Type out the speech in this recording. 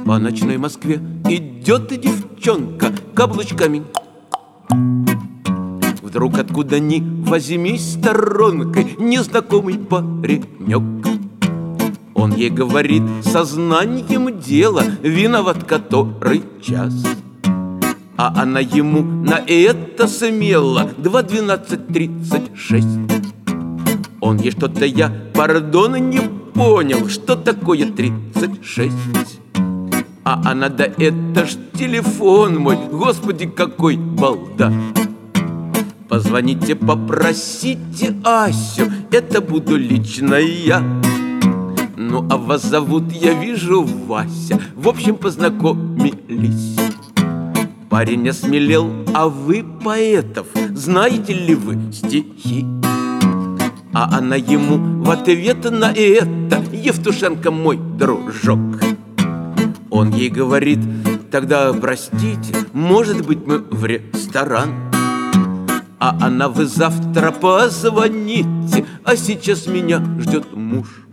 По ночной Москве идет девчонка каблучками. Вдруг откуда ни возьмись сторонкой незнакомый паренек. Он ей говорит сознанием дела, виноват который час. А она ему на это смело 2:12:36. Он ей что-то я, пардон, не понял, что такое 36. А она, да это ж телефон мой, господи, какой балда. Позвоните, попросите Асю, это буду лично я. Ну, а вас зовут, я вижу, Вася. В общем, познакомились. Парень осмелел, а вы поэтов знаете ли вы стихи? А она ему в ответ на это: Евтушенко мой дружок. Он ей говорит: тогда простите, может быть, мы в ресторан. А она: вы завтра позвоните, а сейчас меня ждет муж.